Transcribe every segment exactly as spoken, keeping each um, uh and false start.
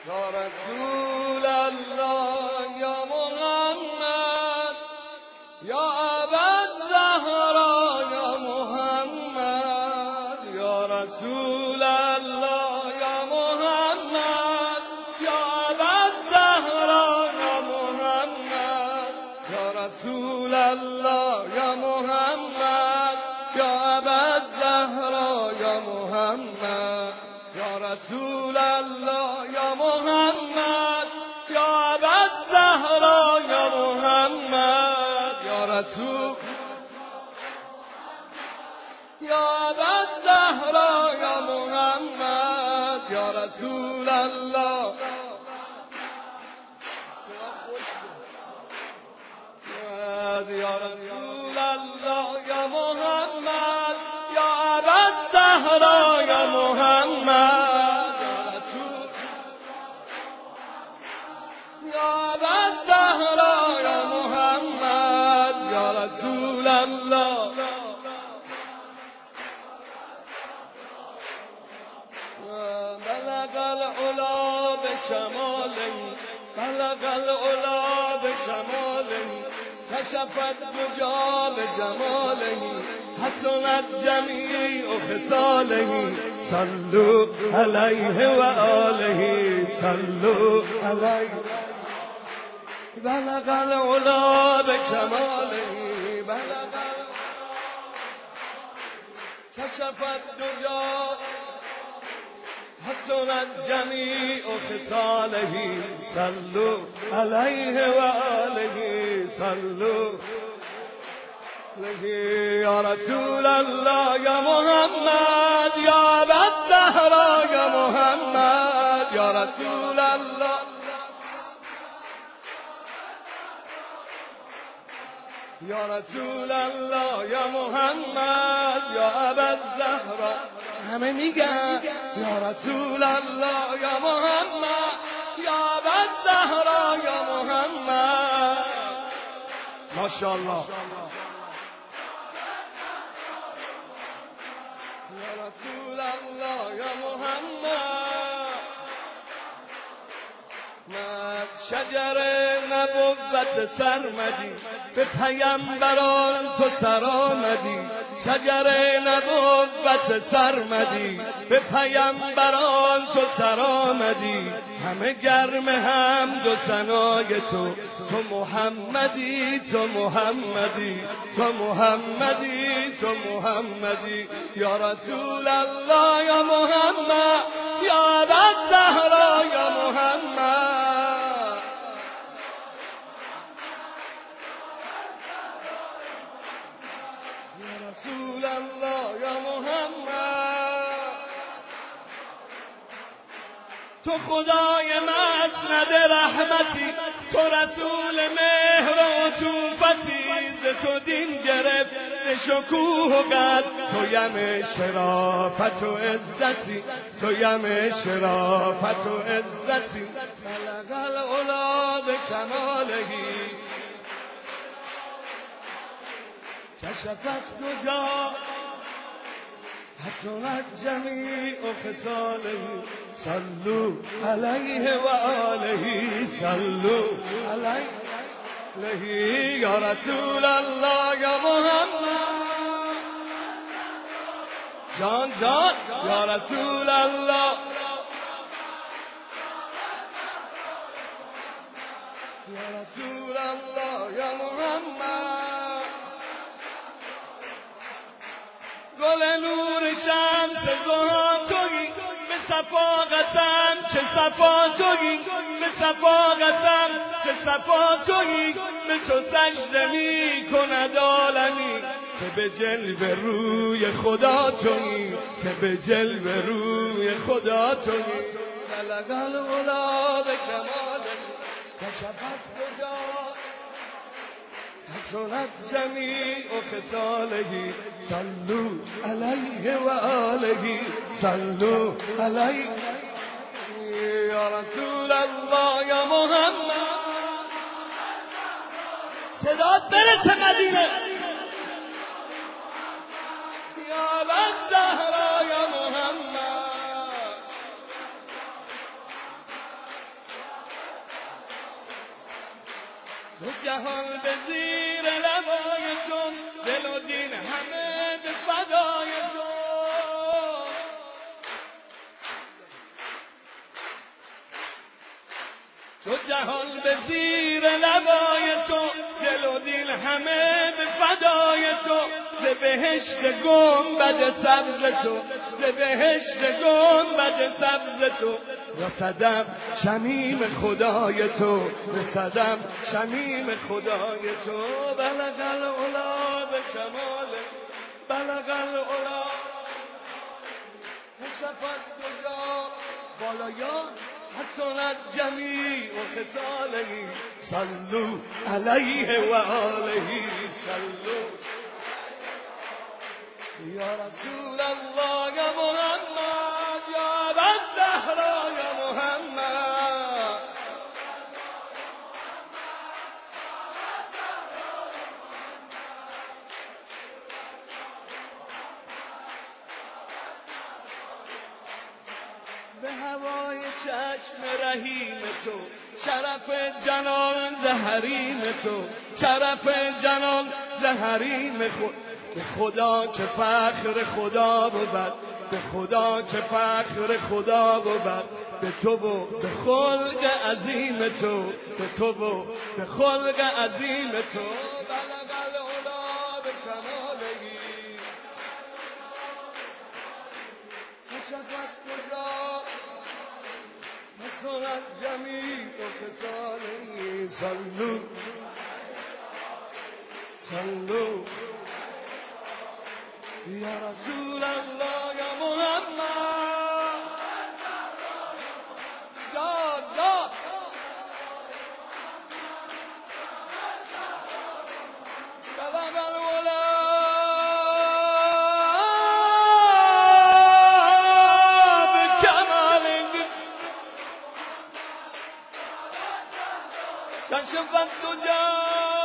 یا رسول الله یا محمد یا ابوالزهرا یا محمد یا رسول الله یا محمد یا ابوالزهرا یا محمد یا رسول الله یا محمد یا ابوالزهرا یا محمد یا رسول الله یا محمد یا ابوالزهرا یا محمد یا رسول یا ابوالزهرا یا محمد یا رسول الله یا رسول الله یا محمد یا ابوالزهرا یا محمد یا ابوالزهرا یا محمد یا رسول الله بلغ العلا بجماله بلغ العلا بجماله کشف الدجا بجماله حسنت جمیع خصاله صلوا علیه و آله صلوا علیه بلغ العلا بجماله بلغ کشف الدجا حسنت جمیع خصاله صلوا علیه و آله صلوا یا رسول الله یا محمد یا ابوالزهرا یا محمد یا رسول الله یا رسول الله یا محمد یا ابوالزهرا همه میگن یا رسول الله یا محمد یا ابوالزهرا یا محمد ماشاءالله یا رسول الله یا محمد من شجر نبوت سرمدی به پیامبران تو سر آمدی شجر نبوت سرمدی به پیامبران تو سر آمدی همه گرم حمد و ثنای تو تو محمدی تو محمدی تو محمدی تو محمدی یا رسول الله یا محمد یا ابوالزهرا یا محمد یا رسول الله یا محمد تو خدای مسند رحمتی تو رسول مهر و عطوفتی ز تو دین گرفت شکوه و قد تویم شرافت و عزتی تویم شرافت و عزتی بلغ العلا بکمالهی کشفت دجا حسنت جمیع خصاله صلوا علیه و آله صلوا علیه یا رسول الله یا محمد جان جان یا رسول الله یا رسول الله یا محمد گل نور شمس ضحا تویی به صفا قسم چه صفا تویی به صفا قسم چه صفا تویی به تو سجده می کند عالمی که به جلوه روی خدا تویی که به جلوه روی خدا تویی بلغ العلا بکماله کشفت دجا حسنت جمیع خصاله صلوا علیه و آله صلوا علیه یا رسول الله یا محمد صدات برسه مدینه یا ابوالزهرا یا محمد دو جهان به زیر لبای تو، دل و دین همه به فدای تو. دو جهان به زیر لبای تو، دل و دین همه به فدای تو. ز بهشت گنبد سبز تو، ز بهشت گنبد سبز تو، رسدم شمیم خدای تو، رسدم شمیم خدای تو. بلغ العلا به کمال، بلغ العلا کشف از کجا بالایان، حسنت جمیع و خصاله. صلوا علیه و آله، صلوا یا رسول الله یا محمد، یا ابوالزهرا یا محمد. به هوای چشم رحیم تو، شرف جنان زهریم تو، شرف جنان زهریم خود. به خدا که فخر خدا بود، به خدا که فخر خدا بود. به تو و به خلق عظیم تو، به تو و به خلق عظیم تو. بلغ العلا به کمالهی کشفت کجا حسنت جمیع و خصاله. صلوا صلوا یا رسول الله یا محمد. داد داد بلغ العلا به کماله کشفت کجا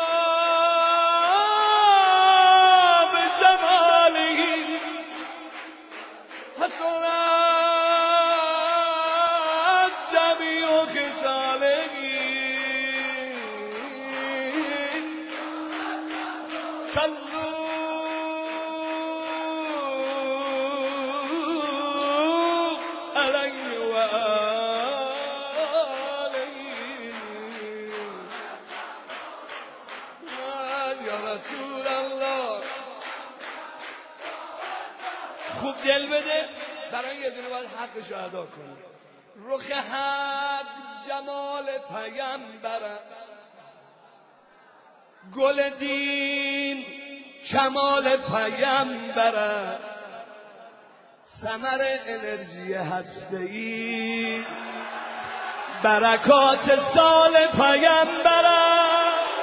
رسول الله. خوب دل بده، برای یه دونه باید حقش رو ادا کنی. رخ حق جمال پیامبر است، گل دین کمال پیامبر است. ثمر انرژی هسته‌ای برکات سال پیامبر است.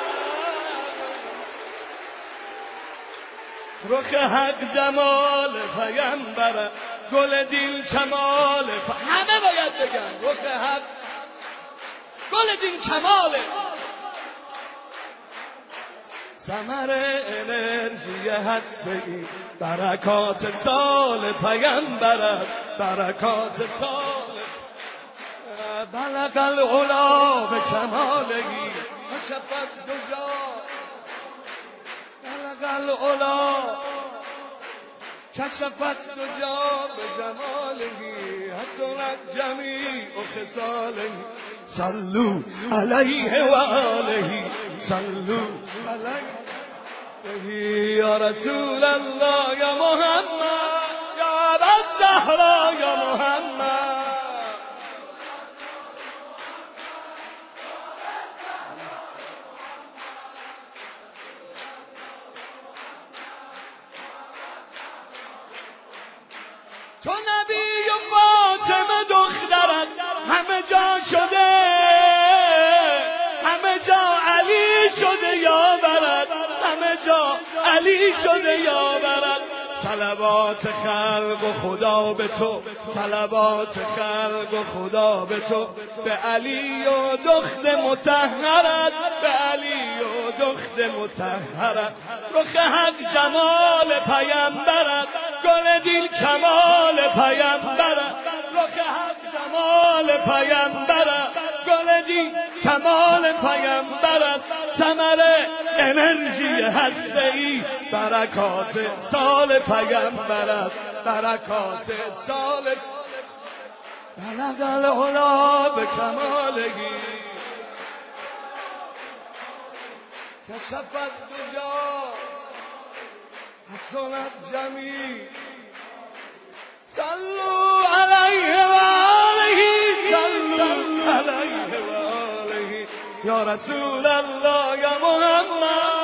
رخ حق جمال پیامبر، گل دین کمال پ... همه باید بگن رخ حق گل دین کماله. ثمر انرژی هسته‌ای برکات سال پیامبر است، برکات سال. بلغ العلا به کمالهی کشفت کجا، بلغ العلا کشفت کجا به جمالهی، حسنت جمیع و خصاله. صلوا علیه و آله، صلوا علیه یا رسول الله یا محمد، یا ابوالزهرا یا محمد. تو نبی و فاطمه دخترت همه جا شده، همه جا علی شده یا برد، همه جا علی شده یا برد. صلوات خلق و خدا به تو، صلوات خلق و خدا به تو. به علی و دخت مطهرت، به علی و دخت مطهرت. رخ حق جمال پیامبرت، گل دین کمال پیامبرت. رخ حق جمال پیامبرت، گل زندگی کمال پیامبر است، ثمر انرژی هسته‌ای برکات سال پیامبر است، برکات سال بلغ العلا به کمالگی کشف الدجا حسنت جمیع صلوا علیه و آله صلوا علیه و آله یا رسول الله یا محمد